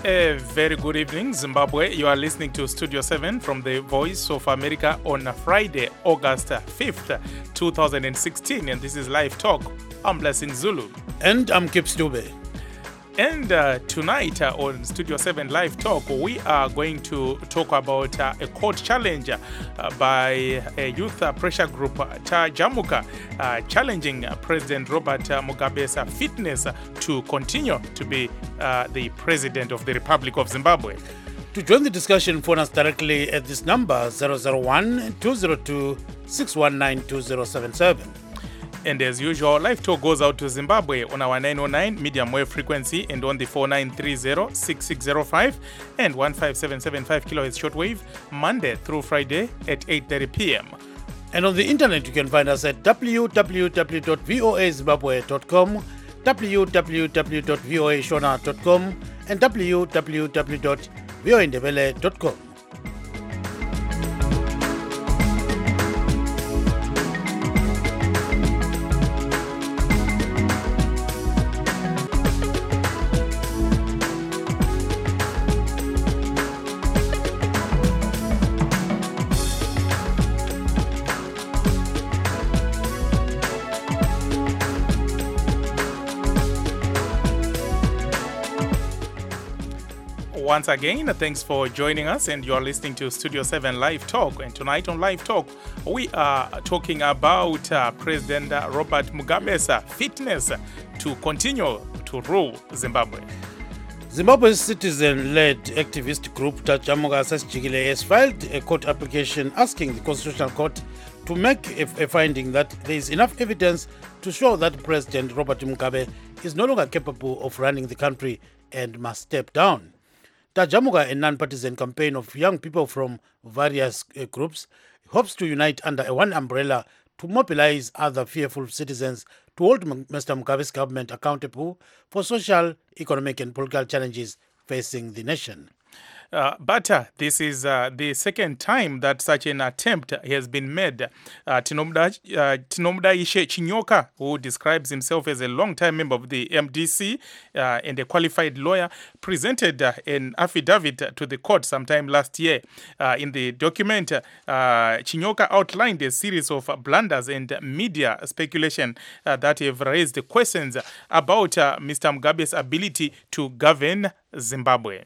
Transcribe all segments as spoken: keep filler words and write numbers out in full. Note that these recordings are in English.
A very good evening, Zimbabwe. You are listening to Studio seven from the Voice of America on Friday, August fifth, two thousand sixteen. And this is Live Talk. I'm Blessing Zulu. And I'm Kip Stube. And uh, tonight uh, on Studio seven Live Talk, we are going to talk about uh, a court challenge uh, by a youth uh, pressure group, uh, Tajamuka, uh, challenging uh, President Robert uh, Mugabe's uh, fitness uh, to continue to be uh, the President of the Republic of Zimbabwe. To join the discussion, phone us directly at this number zero zero one, two zero two, six one nine, two zero seven seven. And as usual, Live Talk goes out to Zimbabwe on our nine oh nine medium wave frequency and on the four nine three zero, six six zero five and one five seven seven five kilohertz shortwave, Monday through Friday at eight thirty p.m. And on the internet, you can find us at w w w dot voa zimbabwe dot com, w w w dot voa shona dot com, and w w w dot voa ndebele dot com. Once again, thanks for joining us, and you're listening to Studio seven Live Talk. And tonight on Live Talk, we are talking about uh, President uh, Robert Mugabe's uh, fitness to continue to rule Zimbabwe. Zimbabwe's citizen-led activist group Tajamuka Sasjikile has filed a court application asking the Constitutional Court to make a, a finding that there is enough evidence to show that President Robert Mugabe is no longer capable of running the country and must step down. Tajamuka, a non-partisan campaign of young people from various uh, groups, hopes to unite under a one umbrella to mobilize other fearful citizens to hold Mister Mugabe's government accountable for social, economic and political challenges facing the nation. Uh, but uh, this is uh, the second time that such an attempt has been made. Uh, Tinomda, uh, Tinomda Ishe Chinyoka, who describes himself as a long-time member of the M D C uh, and a qualified lawyer, presented uh, an affidavit to the court sometime last year. Uh, in the document, uh, Chinyoka outlined a series of blunders and media speculation uh, that have raised questions about uh, Mister Mugabe's ability to govern Zimbabwe.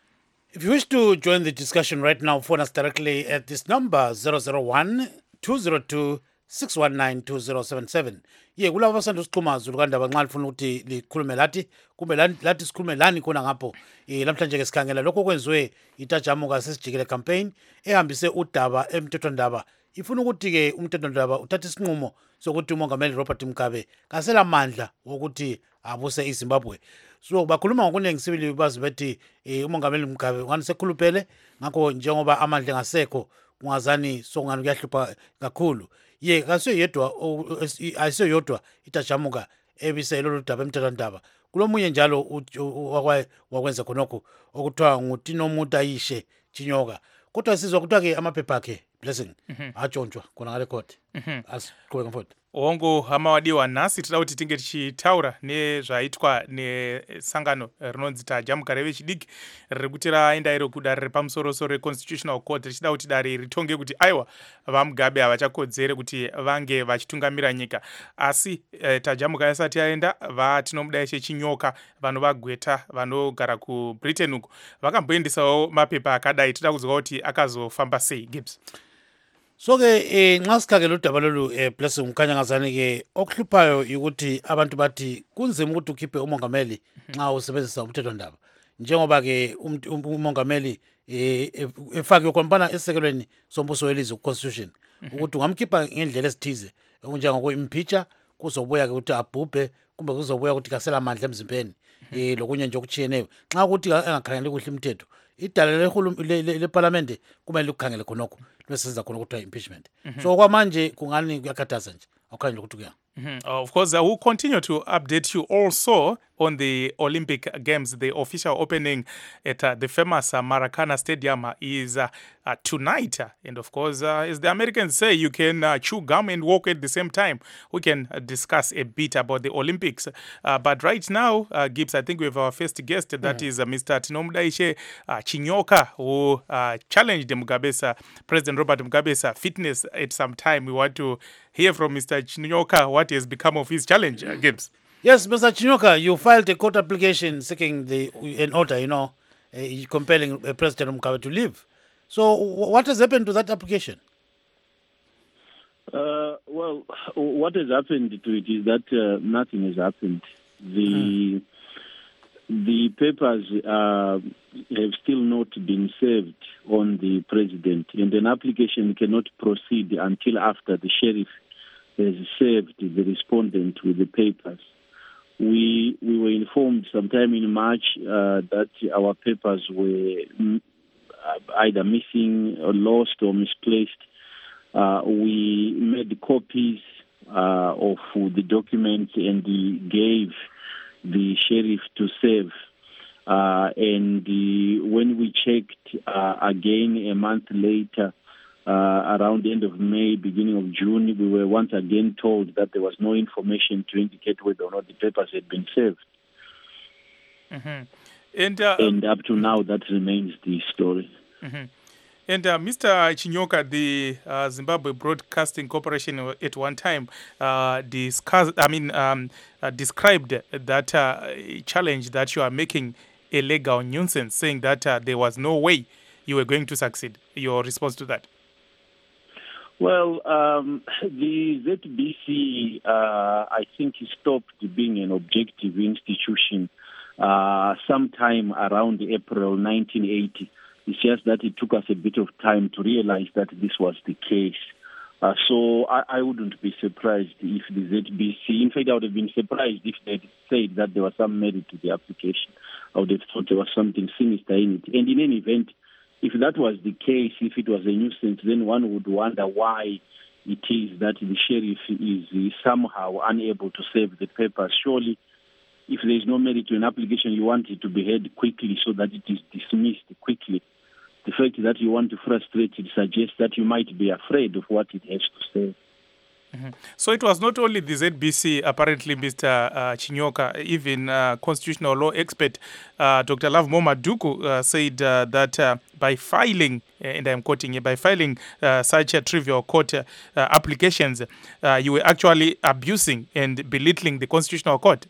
If you wish to join the discussion right now, phone us directly at this number zero zero one, two zero two, six one nine, two zero seven seven. Ye kulabo basanda usiqhuma Zulu kandaba nxa lifuna ukuthi likhulume lathi kumbe lathi sikhulume lani khona ngapho. Eh namhlanje ke sikhangela lokho kwenziwe iTajamuka Sasjikile campaign ehambise udaba emthethwandaba. Ifuna ukuthi ke umthethwandaba uthathe isinqumo sokuthi umongameli Robert Mugabe kasela mandla wokuthi abuse iZimbabwe. So bakhuluma ngokuningi sibili bazi bethi eh umongameli Mugabe ngani sekhulupele ngakho njengoba amandla ngasekho kungazani sokungani kuyahlupha kakhulu. Ye kase yedwa ayise yodwa iTajamuka ebise lolu daba emthethwandaba. Kulomunye njalo wakwenza khonokho okuthiwa nguTinomuta Ishe Chinyoka. Kodwa sizwa kuthiwa ke amaphepha akhe Blessing atshontshwa khona ngale court. Asiqhubeka mfowethu. Ongo amawadiwa nasi tida kuti tinge tichitaura nezvaitwa nesangano rinonzi Tajamuka revechidiki riri kuti raenda iro kudare repamusoro-soro reconstitutional court richida kuti dare ritonge kuti aiwa vaMugabe havachakodzere kuti vange vachitungamira nyika. Asi eh, Tajamuka yasati yaenda vaTinomuda Ishe Chinyoka vanovagweta vanogara kuBritain uko vakamboendesawo mapepa akadai tida kuziva kuti akazofamba sei Gibbs. So ke eh nxa sikhangela udaba lolu eh Blessing ukhanya ngazani ke okuhluphayo ukuthi abantu bathi kunzima ukuthi ukhiphe umongameli nxa usebenzisa umthethwandaba njengoba ke umongameli eh efake khompana esekelweni sombuso welizwe constitution ukuthi ungamkhipha ngendlela esithize okunjengoku impeacher kuzobuya ke ukuthi abhubhe kumbe kuzobuya ukuthi kasela amandla emzimbeni eh lokunye nje okuchiyeneyo nxa ukuthi engakhangeli kuhle imithetho idala lehulumende leparlamente kumele ukukhangele khonokho bese senza khona ukuthi impeachment. So kwamanje kungani kuyakhathaza nje akukhanye ukuthi kuya Mhm. Of course, I will continue to update you also on the Olympic Games. The official opening at uh, the famous uh, Maracana Stadium uh, is uh, uh, tonight. Uh, And of course, uh, as the Americans say, you can uh, chew gum and walk at the same time. We can uh, discuss a bit about the Olympics. Uh, but right now, uh, Gibbs, I think we have our first guest. That is uh, Mister Tinomdaishe uh, Chinyoka, who uh, challenged Mugabe's, uh, President Robert Mugabe's uh, fitness at some time. We want to hear from Mister Chinyoka what has become of his challenge, uh, Gibbs. Yes, Mister Chinyoka, you filed a court application seeking the an order, you know, uh, compelling uh, President Mugabe to leave. So, wh- what has happened to that application? Uh, well, what has happened to it is that uh, nothing has happened. The the papers uh, have still not been served on the president, and an application cannot proceed until after the sheriff has served the respondent with the papers. We we were informed sometime in March uh, that our papers were mm, either missing or lost or misplaced. Uh, we made copies uh, of the documents and we gave the sheriff to serve. Uh, and the, when we checked uh, again a month later, uh, around the end of May, beginning of June, we were once again told that there was no information to indicate whether or not the papers had been served. Mm-hmm. And, uh, and up to now, that remains the story. Mm-hmm. And uh, Mister Chinyoka, the uh, Zimbabwe Broadcasting Corporation at one time uh, discussed, I mean, um, uh, described that uh, challenge that you are making a legal nuisance, saying that uh, there was no way you were going to succeed. Your response to that? Well, um, the Z B C, uh, I think, stopped being an objective institution uh, sometime around April nineteen eighty. It's just that it took us a bit of time to realize that this was the case. Uh, so I, I wouldn't be surprised if the Z B C, in fact, I would have been surprised if they said that there was some merit to the application. I would have thought there was something sinister in it. And in any event, if that was the case, if it was a nuisance, then one would wonder why it is that the sheriff is somehow unable to save the papers. Surely, if there is no merit to an application, you want it to be heard quickly so that it is dismissed quickly. The fact that you want to frustrate it suggests that you might be afraid of what it has to say. Mm-hmm. So it was not only the Z B C, apparently, Mister Uh, Chinyoka, even uh, constitutional law expert uh, Doctor Love Momaduku uh, said uh, that uh, by filing, and I'm quoting here, by filing uh, such a trivial court uh, applications, uh, you were actually abusing and belittling the constitutional court.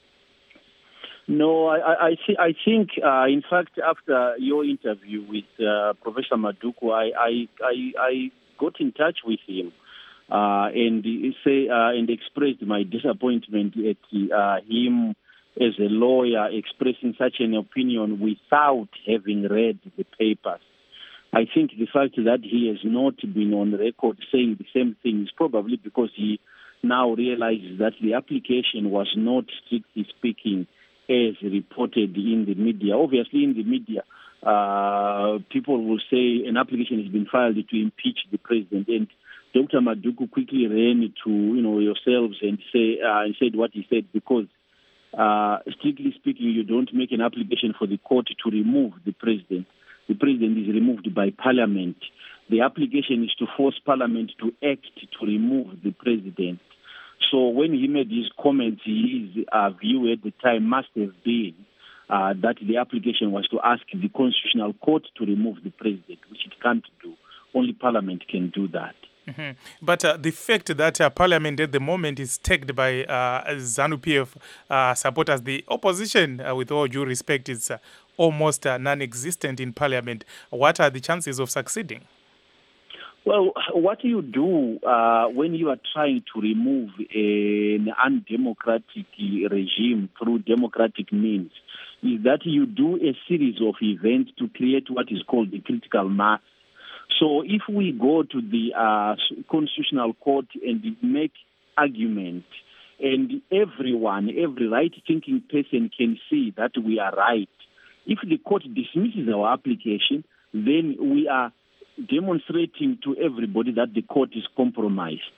No, I, I, th- I think, uh, in fact, after your interview with uh, Professor Maduku, I, I, I, I got in touch with him uh, and say uh, and expressed my disappointment at uh, him as a lawyer expressing such an opinion without having read the papers. I think the fact that he has not been on record saying the same thing is probably because he now realizes that the application was not, strictly speaking, as reported in the media. Obviously, in the media, uh, people will say an application has been filed to impeach the president, and Doctor Maduku quickly ran to you know yourselves and say uh, and said what he said because, uh, strictly speaking, you don't make an application for the court to remove the president. The president is removed by Parliament. The application is to force Parliament to act to remove the president. So when he made his comments, his uh, view at the time must have been uh, that the application was to ask the Constitutional Court to remove the president, which it can't do. Only Parliament can do that. Mm-hmm. But uh, the fact that uh, Parliament at the moment is tagged by uh, ZANU-P F uh, supporters, the opposition, uh, with all due respect, is uh, almost uh, non-existent in Parliament. What are the chances of succeeding? Well, what you do uh, when you are trying to remove an undemocratic regime through democratic means is that you do a series of events to create what is called the critical mass. So if we go to the uh, Constitutional Court and make argument, and everyone, every right-thinking person can see that we are right, if the court dismisses our application, then we are demonstrating to everybody that the court is compromised.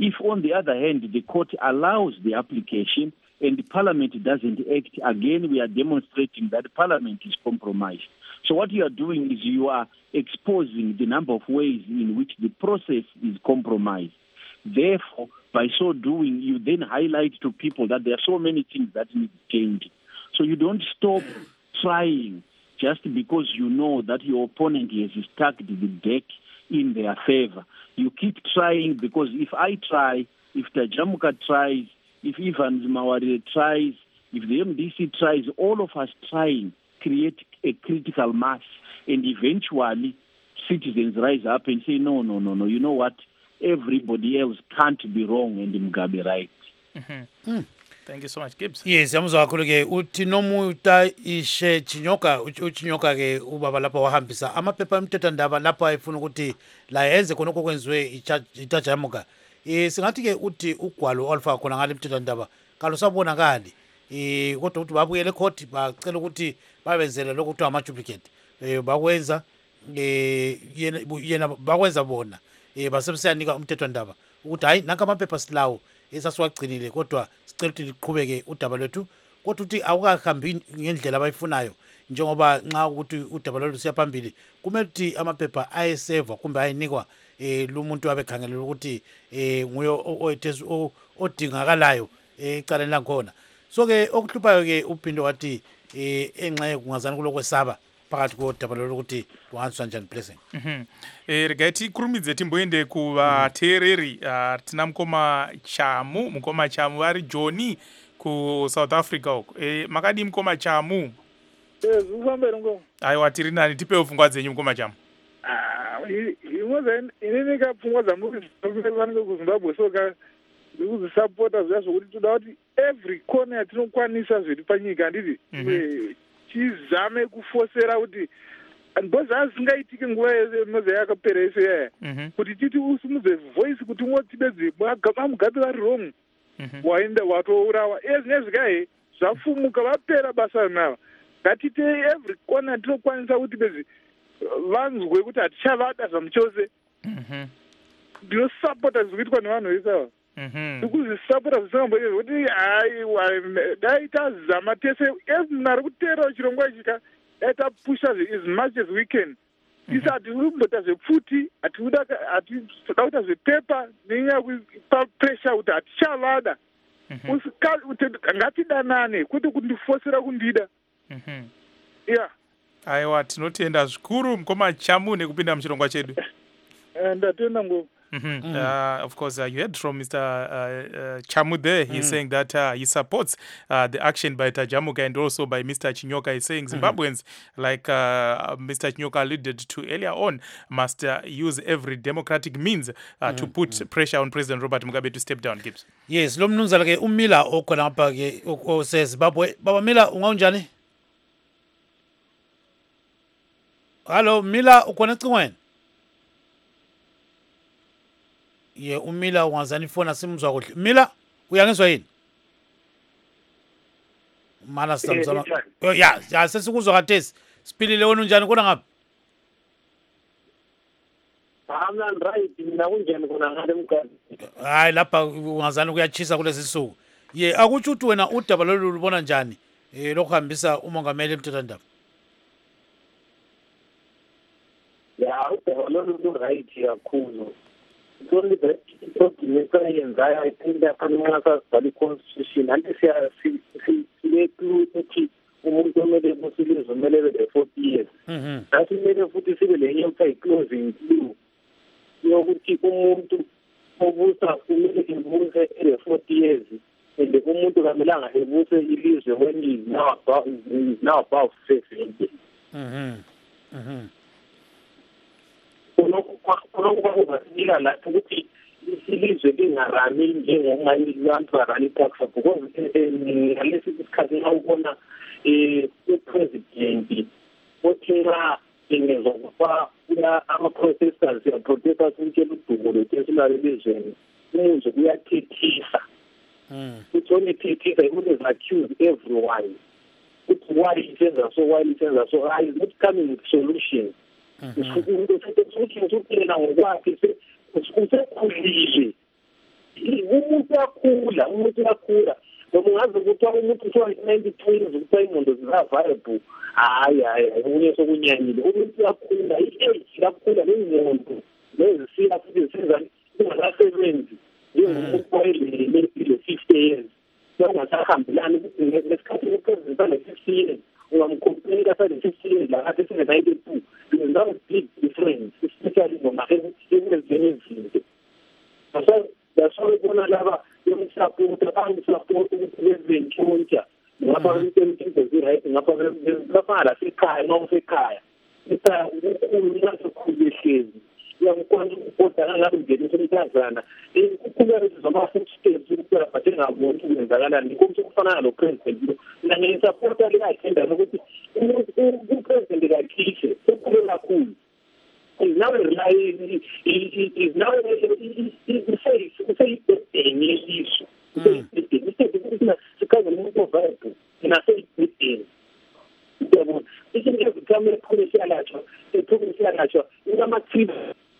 If, on the other hand, the court allows the application and the parliament doesn't act, again, we are demonstrating that parliament is compromised. So what you are doing is you are exposing the number of ways in which the process is compromised. Therefore, by so doing, you then highlight to people that there are so many things that need changing. So you don't stop trying just because you know that your opponent has stacked the deck in their favor. You keep trying because if I try, if Tajamuka tries, if Ivan Mawari tries, if the M D C tries, all of us trying create a critical mass, and eventually citizens rise up and say, no, no, no, no, you know what? Everybody else can't be wrong and Mugabe right. Mm-hmm. Mm. Thank you so much, Gibbs. Yes, yamuzwa kakhulu ke uthi nomuta ishe Chinyoka uChinyoka ke ubaba lapha wahambisa amaphepha emthethwandaba lapha ayefuna ukuthi la yenze khona okwenziwe iTajamuka. Eh singathi ke uthi ugwalo olufaka khona ngale emthethwandaba kalusabonakali. Eh kodwa ukuthi babuyele court bacela ukuthi babenzele lokho kuthiwa ama duplicate. Eh bakwenza eh yena bakwenza bona. Eh basebesanika umthethwandaba ukuthi hayi nanka amaphepha silawo esasiwagcinile kodwa sicela ukuthi liqhubeke udaba lwethu kodwa uthi awukahambi ngendlela abayifunayo njengoba nxa ukuthi udaba lwethu siyaphambili kumele ukuthi amaphepha ayeseva kumbe ayinikwa eh lumuntu abekhangelela ukuthi eh nguyo oyethu odingakalayo ecaleni lankhona. So ke okuhluphayo ke uphindo wathi eh enxe kungazani kulokwesaba phakathi kodaba lokuthi kuhanjiswa njani blessing. Mhm. Eh rigaiti kurumidze timboende kuvateereri uh, tina mukoma Chamu mukoma Chamu vari Johnny ku South Africa uko. Eh makadi mukoma Chamu. Eh uzambere ngo. Aiwa tiri nani tipewo pfungwa dzenyu mukoma Chamu. Ah imoza inini ka pfungwa dza muri vanenge ku Zimbabwe so ka ndikuzi supporters zvazokuti toda kuti every corner yatinokwanisa zviri panyika nditi chizame kufosera kuti because asingaitike nguva yemaza yakapera ese yaya kuti titi usimudze voice kuti mwotibedze mamugabe vari wrong waenda watourawa ezvinye zvikahe zvafumuka vapera basa rinava ngatite every corner tinokwanisa kuti bedzi vanzwe kuti hatichavada zvamuchose ndinosapota zvikuitwa nevanhu vesawa ndikuzvisapota zvisingamboite kuti haiwa dai tazama tese emunari kuteerawo chirongwa chika dai tapusha as much as we can isi hatikumboita zvepfuti hatikuda kuita zvepepa nenyaya kupa pressure kuti hatichavada ngatidanane kwete kundifosera kundida ya aiwa tinotenda zvikuru mukoma Chamu nekupinda muchirongwa chedu. ndatenda ngo. Mm-hmm. Mm-hmm. Uh, of course, uh, you heard from Mister Uh, uh, Chamu there. He's mm-hmm. saying that uh, he supports uh, the action by Tajamuka and also by Mister Chinyoka. He's saying Zimbabweans, mm-hmm. like uh, Mister Chinyoka alluded to earlier on, must uh, use every democratic means uh, mm-hmm. to put mm-hmm. pressure on President Robert Mugabe to step down. Gibbs. Yes, lo mnumzana ke uMila okhona lapha ke oseZimbabwe. Baba Mila ungaunjani? Hello Mila ukhona ecingweni? Ye uMila ungazani ifona simuzwa kuhle. Mila uyangizwa yini? Mana samzama. Oh ya, ya sesikuzwa khathesi. Siphilile wena unjani khona ngapha? Hamna right mina kunjani khona ngale mkhazi. Hayi lapha ungazani kuyachisa kulezi suku. Ye akutsho ukuthi wena udaba lolu lubona njani? Eh lokuhambisa umongameli emthethwandaba. Ya udaba lolu lu right kakhulu. Only that what the Minister and I think that the constitution and the umuntu omele kusilizwe umele be forty years. Mhm. Nathi mele futhi sibe le nyaka closing due. Yokuthi umuntu obusa kumele imbuze ele forty years. And umuntu kamelanga ebuse ilizwe when he now about now about fifty. Mhm. Mhm. Kunokubakubanika lapho ukuthi ilizwe lingarami njengomanye abantu barani taxa because ngalesi isikhathi la ubona upresident othi nxa engezokuba ama-protesters ya-protesters ukutshela udumo lwetesilalo elizweni umuzwe kuyathethisa ukuthi onethethisa ukuthi is-accuse everyone ukuthi why lisenza so why lisenza so I is not coming with solutions. Umuntu usekhulile ngokwakhe usekhulile umuntu uyakhula umuntu uyakhula noma ungaze kuthiwa umuntu kuthiwa ninety-two years kuthiwa ingqondo zika-viable hayi hayi okunye sokunyanyile umuntu uyakhula i-age iyakhula nengqondo nezisiya futhi zisenzani ungakasebenzi njengomuntu wayelempilo fifty years ungasahambelani ukuthi ngesikhathi upresident ane-fifty years ungamkhomplinka sane-fifty years lakathi sine-ninety-two there's a big difference especially noma ekwenzeni izinto that's why ubona laba yomsupport abangisupporta ukuthi bezentshontsha ngapha into zi-right ngapha ngapha la sekhaya noma sekhaya ekhaya ukhulu nasokhulu ehlezi uyamkwazi ukupota kangabe ngenisa umntazana ukukhuleka zama-food steps ukuphela but engaboni ukwenzakalani kumse kufana nalo president lo mina ngisupporta le-agenda lokuthi upresident kakhishe ukhulu kakhulu is now relying is now say say any issue say it's because of more viable and I say it yabo izinto zikamele policy alacho policy alacho ingamathini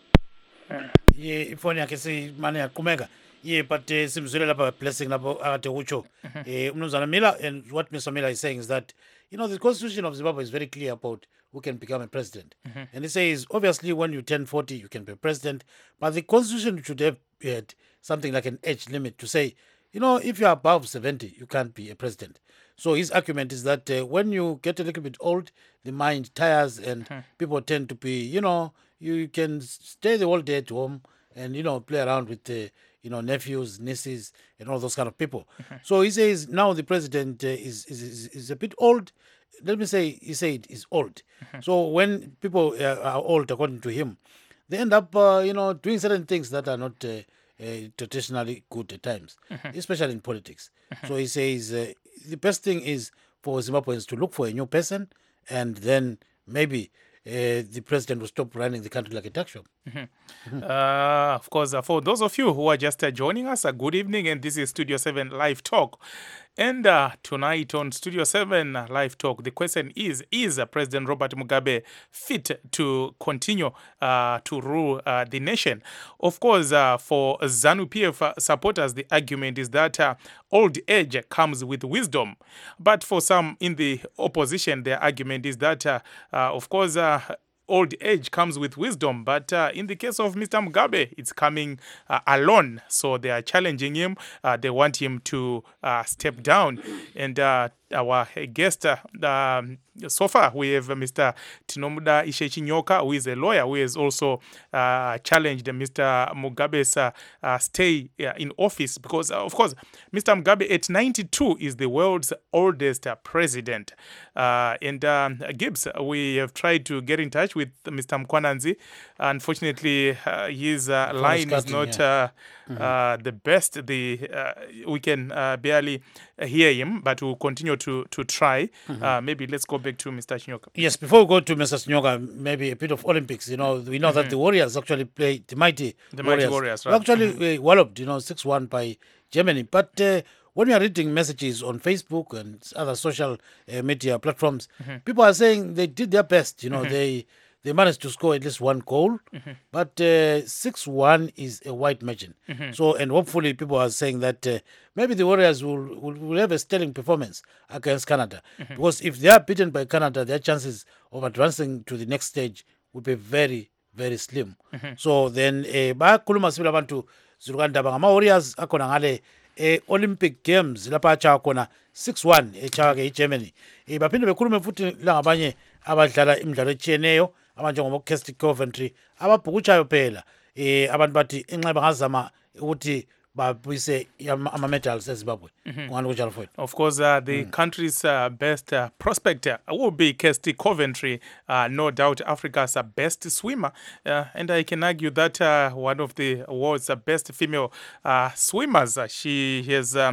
ye ifoni yakhe simane yaqhumeka yeah but uh, simzwele lapha blessing lapho akade kutsho eh umnumzana Miller, and what Mister Miller is saying is that you know the constitution of Zimbabwe is very clear about who can become a president. Mm-hmm. And it says obviously when you turn forty you can be president, but the constitution should have had something like an age limit to say, you know, if you're above seventy you can't be a president. So his argument is that uh, when you get a little bit old, the mind tires and mm-hmm. people tend to be, you know, you can stay the whole day at home and, you know, play around with the, you know, nephews, nieces, and all those kind of people. Mm-hmm. So he says now the president uh, is, is is a bit old. Let me say, he said is old. Mm-hmm. So when people uh, are old, according to him, they end up, uh, you know, doing certain things that are not uh, uh, traditionally good at times, mm-hmm. especially in politics. Mm-hmm. So he says uh, the best thing is for Zimbabweans to look for a new person, and then maybe Uh, the president will stop running the country like a tuck shop. Mm-hmm. Mm-hmm. Uh, of course, uh, for those of you who are just uh, joining us, uh, good evening, and this is Studio seven Live Talk. And uh, tonight on Studio seven uh, Live Talk, the question is, is uh, President Robert Mugabe fit to continue uh, to rule uh, the nation? Of course, uh, for ZANU-P F uh, supporters, the argument is that uh, old age comes with wisdom. But for some in the opposition, their argument is that, uh, uh, of course, uh, old age comes with wisdom, but uh, in the case of Mister Mugabe, it's coming uh, alone. So they are challenging him. Uh, they want him to uh, step down. And uh, our guest, uh, um, so far, we have uh, Mister Tinomuda Ishe-Chinyoka, who is a lawyer, who has also uh, challenged Mister Mugabe's uh, uh, stay uh, in office. Because, uh, of course, Mister Mugabe at ninety-two is the world's oldest uh, president. Uh, and um, Gibbs, we have tried to get in touch with Mister Mkwananzi. Unfortunately, uh, his uh, line is not uh, mm-hmm. uh, the best. The uh, we can uh, barely hear him, but we'll continue to to try. Mm-hmm. Uh, maybe let's go back to Mister Chinyoka. Yes, before we go to Mister Chinyoka, maybe a bit of Olympics. You know, we know mm-hmm. that the Warriors actually played the mighty the Warriors. mighty Warriors, right? Actually, mm-hmm. uh, walloped, you know, six one by Germany. But uh, when we are reading messages on Facebook and other social uh, media platforms, mm-hmm. people are saying they did their best. You know, mm-hmm. they they managed to score at least one goal, mm-hmm. but uh, six one is a wide margin. Mm-hmm. So, and hopefully people are saying that uh, maybe the Warriors will, will, will have a sterling performance against Canada. Mm-hmm. Because if they are beaten by Canada, their chances of advancing to the next stage will be very, very slim. Mm-hmm. So then, bakhuluma sibili abantu zilukandaba ngama Warriors akhona ngale e Olympic Games lapha acha khona six one echawa ke eGermany. Eh baphinde bekhulume futhi la ngabanye abadlala imidlalo etshiyeneyo abanjengoba Kirsty Coventry ababhukutshayo phela eh abantu bathi enxa bangazama ukuthi babuyise ama medals eZimbabwe. Mm-hmm. Of course, uh, the mm. country's uh, best uh, prospect uh, will be Kirsty Coventry, uh, no doubt Africa's uh, best swimmer. Uh, and I can argue that uh, one of the world's uh, best female uh, swimmers. Uh, she has um,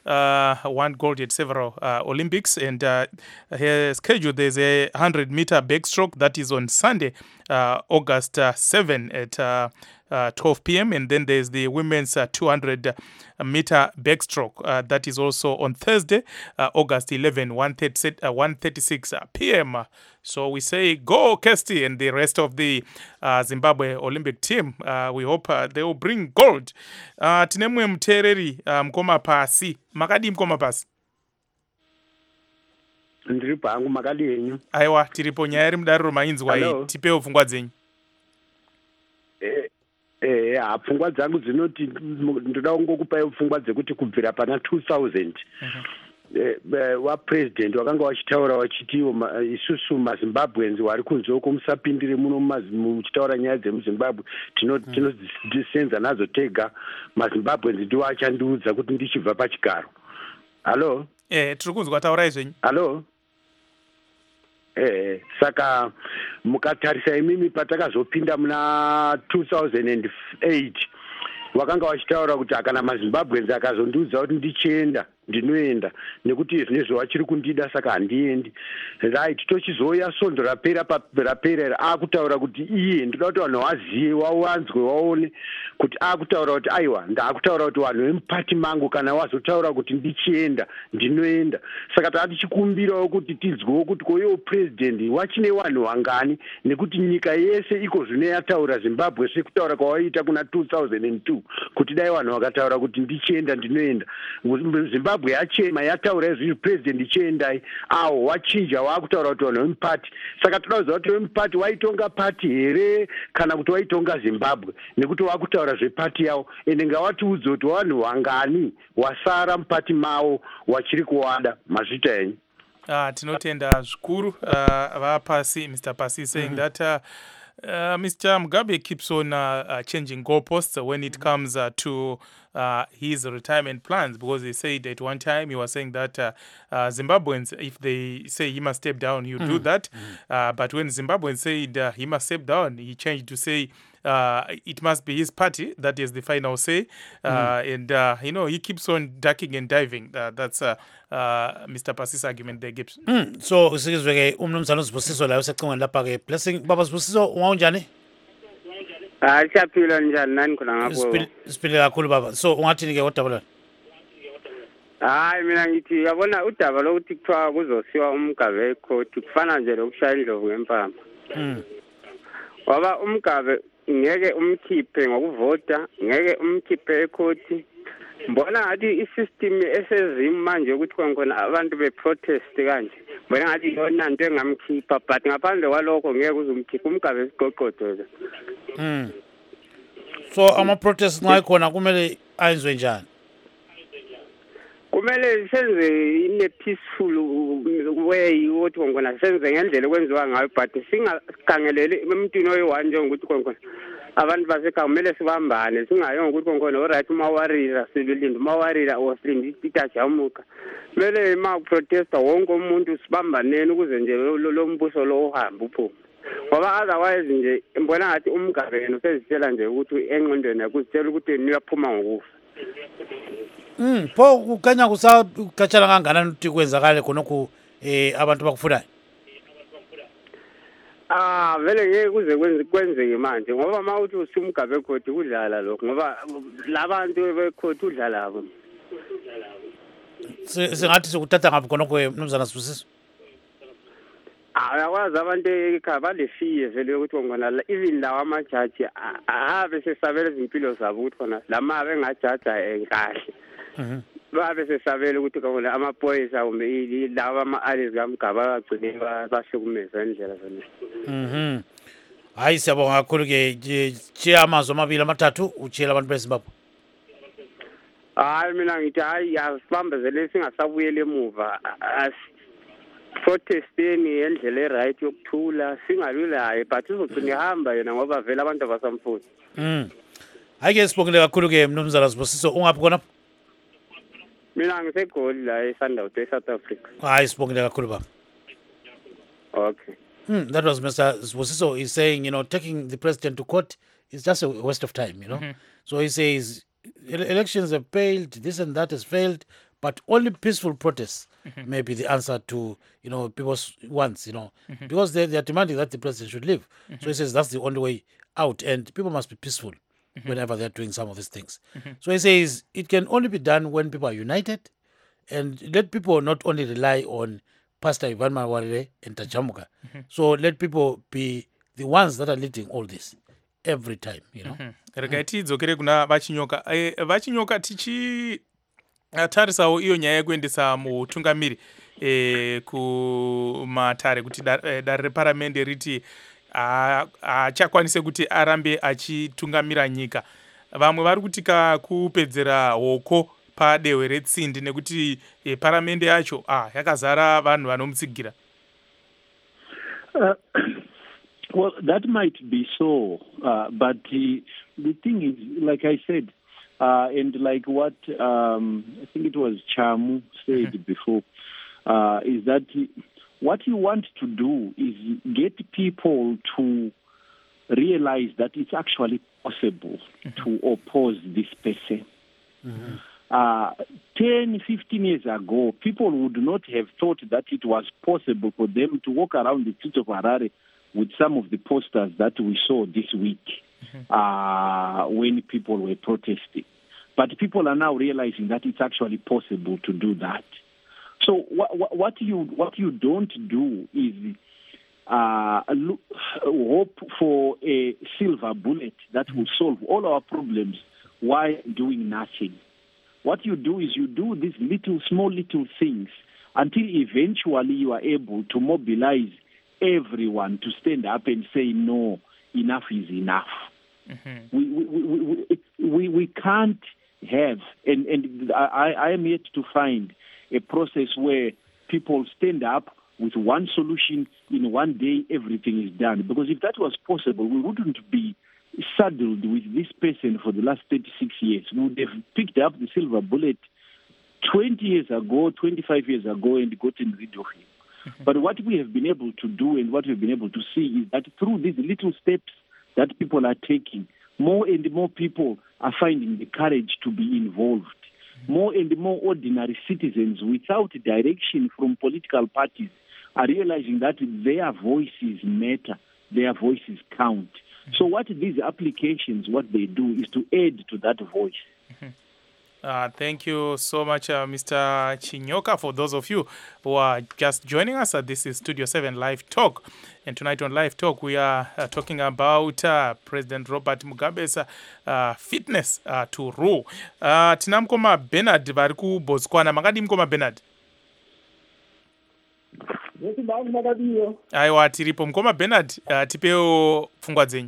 uh, won gold at several uh, Olympics, and uh, her schedule, there's a one hundred meter backstroke that is on Sunday, uh, August uh, seventh at uh, uh, twelve p.m. And then there's the women's uh, two hundred meter backstroke uh, that is also on Thursday, uh, August eleventh, one thirty-six p.m. So we say go Kirsty and the rest of the uh, Zimbabwe Olympic team. Uh, we hope uh, they will bring gold. Uh, tinemwe mtereri uh, mkoma pasi makadi mkoma pasi ndiri pangu makadi yenyu. Aiwa tiripo nyaya iri mudariro mainzwa iyi tipewo pfungwa dzenyu. Eh eh ha pfungwa dzangu dzinoti ndoda kungokupai pfungwa dzekuti kubvira pana two thousand uh-huh. wa president wakanga wachitaura wachitiwo isusu maZimbabweans wari kunzoko musapindire muno muchitaura nyaya dzemuZimbabwe tinodzisenza nadzo tega. maZimbabweans ndiwo achandiudza kuti ndichibva pachigaro. Halo eh tiri kunzwa taurai zvenyu. Halo eh saka mukatarisa imimi patakazopinda muna two thousand eight wakanga wachitaura kuti akana maZimbabweans akazondiudza kuti ndichienda ndinoenda nekuti zvinezvo vachiri kundida saka handiendi. Right, tochizoya sondo rapera rapera akutaura kuti iye ndoda kuti vanhu vazive wawanzwe waone kuti akutaura kuti aiwa ndaakutaura kuti vanhu vemupati mangu kana wazotaura kuti ndichienda ndinoenda. Saka tatichikumbirawo kuti tinzwewo kuti koyewo president wachine vanhu vangani nekuti nyika yese iko zvino yataura Zimbabwe sekutaura kwawaita kuna two thousand two kuti dai vanhu vakataura kuti ndichienda ndinoenda. Zimbabwe Zimbabwe yachema yataura izvi president chiendai awo wachinja wakutaura kuti vanhu vemupati. Saka toda kuti vemupati waitonga pati here kana kuti waitonga Zimbabwe nekuti wakutaura zvepati yawo ende ngawatiudze kuti vanhu vangani wasara mupati mawo wachiri kuwada mazvita enyu. Ah, tinotenda zvikuru uh, vapasi Mister Pasi saying mm-hmm. that uh, Uh, Mister Mugabe keeps on uh, uh, changing goalposts uh, when it comes uh, to uh, his retirement plans, because he said at one time he was saying that uh, uh, Zimbabweans, if they say he must step down, he'll mm-hmm. do that. Mm-hmm. Uh, but when Zimbabweans said uh, he must step down, he changed to say uh, it must be his party that is the final say. Uh, mm-hmm. And, uh, you know, he keeps on ducking and diving. Uh, that's uh, uh, Mister Pasi's argument there, Gibbs. Mm. So, sikizwe umnumzana usibusiso la usecingweni lapha ke blessing baba sibusiso ungaunjani? Hayi siyaphila njani nani khona ngapho? Siphile kakhulu baba. So ungathini ke kodwa bona? Hayi mina ngithi yabona udaba lokuthi kuthiwa kuzosiwa uMgabe ecourt kufana nje lokushaya indlovu ngempama. Mm. Waba uMgabe ngeke umkhiphe ngokuvota, ngeke umkhiphe ecourt. Mbona ngathi isystem esezimo manje ukuthi khona abantu beprotest kanje. Mbona ngathi yona into engamkhipha but ngaphandle kwalokho ngeke uzumkhipha uMgabe esigoqodo. Mm. So ama protest nxa khona kumele ayenzwe njani? Kumele senze in a peaceful way ukuthi khona senze ngendlela okwenziwa ngayo but singakhangeleli emntwini oyi-one njengokuthi khona abantu basekhaya kumele sibambane singayo ngokuthi khona oright umawarira silinda umawarira osilinde itajamuka. Kumele ma protesta wonke umuntu sibambaneni ukuze nje lo mbuso lo uhamba uphuma. Ngoba otherwise nje mbona ngathi uMgabe yena usezitshela nje ukuthi engqondweni yakuzitshela ukuthi niyaphuma ngokufa. Mm, pho kukhanya kusakhatshana kangakanani ukuthi kwenzakale khonokho eh abantu bakufunayo? Ah vele ngeke kuze kwenze kwenzeke manje ngoba mawuthi usuMgabe ekhoti kudlala lokho ngoba labantu bekhoti udlala labo. Singathi sikuthatha ngapi khonokho mnumzana Sibusiso? Ah yakwazi abantu ekhaya balefiye vele ukuthi ngona even lawa amajaji abe sesabela izimpilo zabo ukuthi khona lama bengajaja enkahle. Mhm. Babe sesabela ukuthi khona amaphoyisa kumbe lawa ama-allies kaMgabe bagcine bahlukumeza indlela zona. Mhm. Hayi siyabonga kakhulu ke tshiya amazwi amabili amathathu utshela abantu beZimbabwe. Hayi mina ngithi hayi asibambezele singasabuyele emuva. Protesteni endlela eright yokuthula singalulayo but uzogcina ihamba yena ngoba vele abantu abasamfuni. Mm. Hayi ke sibongile kakhulu ke mnumzana Sibusiso ungaphi khona? Mina ngisegoli la eSundowns eSouth Africa. Hayi sibongile kakhulu baba. Okay. Mm, that was Mister Sibusiso. He's saying, you know, taking the president to court is just a waste of time, you know. Mm-hmm. So he says elections have failed, this and that has failed, but only peaceful protests mm-hmm. may be the answer to, you know, people's wants, you know, mm-hmm. because they, they are demanding that the president should leave. Mm-hmm. So he says that's the only way out, and people must be peaceful mm-hmm. whenever they're doing some of these things. Mm-hmm. So he says it can only be done when people are united, and let people not only rely on Pastor Ivan Mawarire and Tachamuka. Mm-hmm. So let people be the ones that are leading all this every time, you know. Regai tidzokere kuna vachinyoka. Vachinyoka tichi tarisawo iyo nyaya yekuendesa mutungamiri e, kumatare kuti dare reparamende riti achakwanise kuti arambe achitungamira nyika. Vamwe vari kuti kakupedzera hoko padehwe retsindi nekuti e, paramende yacho ah, yakazara vanhu vanomutsigira. Uh, well, that might be so, uh, but uh, the thing is, like I said, uh, and like what um, I think it was Chamu said mm-hmm. before, uh, is that what you want to do is get people to realize that it's actually possible mm-hmm. to oppose this person. Mm-hmm. Uh, ten, fifteen years ago, people would not have thought that it was possible for them to walk around the streets of Harare with some of the posters that we saw this week mm-hmm. uh, when people were protesting. But people are now realizing that it's actually possible to do that. So what, what you what you don't do is uh, look, hope for a silver bullet that will solve all our problems while doing nothing. What you do is you do these little, small little things until eventually you are able to mobilize everyone to stand up and say, no, enough is enough. Mm-hmm. We, we, we, we, we, we can't have, and, and I, I am yet to find a process where people stand up with one solution in one day, everything is done. Because if that was possible, we wouldn't be saddled with this person for the last thirty-six years. We would have picked up the silver bullet twenty years ago, twenty-five years ago, and gotten rid of him. Mm-hmm. But what we have been able to do and what we've been able to see is that through these little steps that people are taking, more and more people are finding the courage to be involved. Mm-hmm. More and more ordinary citizens without direction from political parties are realizing that their voices matter, their voices count. So what these applications, what they do is to add to that voice. Mm-hmm. Uh, thank you so much, uh, Mister Chinyoka. For those of you who are just joining us, uh, this is Studio seven Live Talk. And tonight on Live Talk, we are uh, talking about uh, President Robert Mugabe's uh, fitness uh, to rule. Uh, tina mkoma Bernard vari kuBotswana. Makadi mkoma Bernard? Aiwa, tiripo. Mkoma Bernard, uh, tipeo pfungwa dzenyu.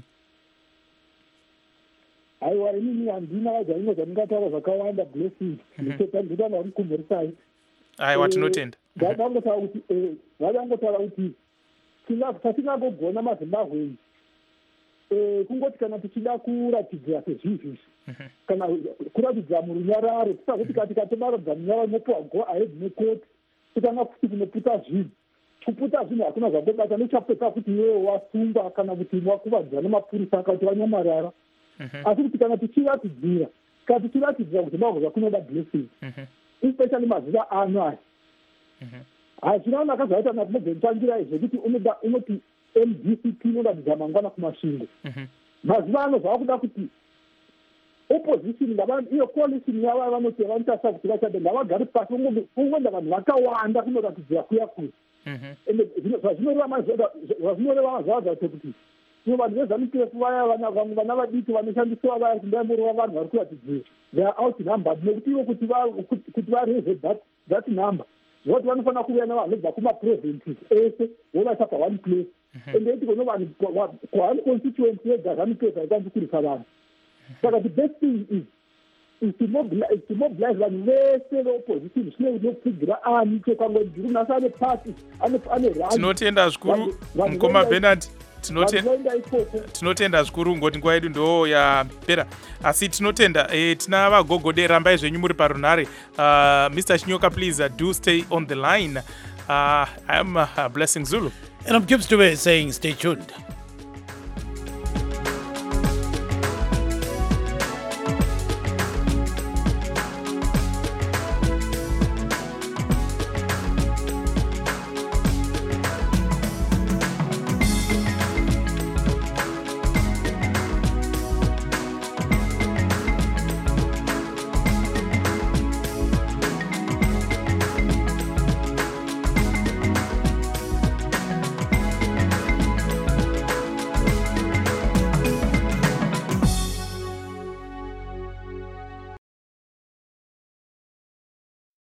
Aiwa, inini handina wadzanyo dzandingatava zvakawanda blessings. Nditotandina vamukumhorisai. Aiwa, tinotenda. Vadangotaura kuti eh vadangotaura kuti tatingangogona maZimbabwe eh kungoti kana tichida kuratidza sezvizvi kana kuratidza murunyararo tisazoti kati katomaradza munyararo mopiwa go ahead nekoti kutanga kuti kunopfuta zvinhu kuputa zvinhu hakuna zvangobata nechapeka kuti iwewe wasungwa kana kuti wakuvadzwa nemapurisa akati wanyamarara asi kuti kana tichiratidzira kana tichiratidzira kuti Zimbabwe zvakunoda blessing especially mazuva ano aya hazvina nakazvaita nakumogentangira zvekuti unoda unoti M D C P inoratidza mangwana kumasvingo mazuva ano zvavakuda kuti opposition ngavanhu iyo coalition yava vanoti vanotarisa kuti vachade ngavagari pasi ungonda vanhu vakawanda kunoratidzira kuya kuya ende zvazvinoreva mazvazvinoreva zvavazvate kuti ivo vanhu vezanupf vaya vamwe vana vadiki vanoshandisiwa vaya kundaimborova vanhu vari kuratidzira they are outnumbered nekuti ivo kuti vareze that number voti vanofanira kuuya navanhu vobva kumaprovinces ese vovaisa paone place ende iti kono vanhu kuone constituency yega zanupf haikwanisi kurisa vanhu saka the best thing is is to mobilize, to mobilize vanhu vese veopposition zvine unopfigira ani chekwangoni ndiri kunasi ane pasi ane tinotenda zvikuru mukoma Bernard tinotenda zvikuru ngoti nguva yedu ndo yapera asi tinotenda e, tina vagogodera rambai zvenyu muri parunhare. uh, Mister Chinyoka, please uh, do stay on the line. uh, I am uh, Blessing Zulu and I'm Gibbs Dube saying stay tuned.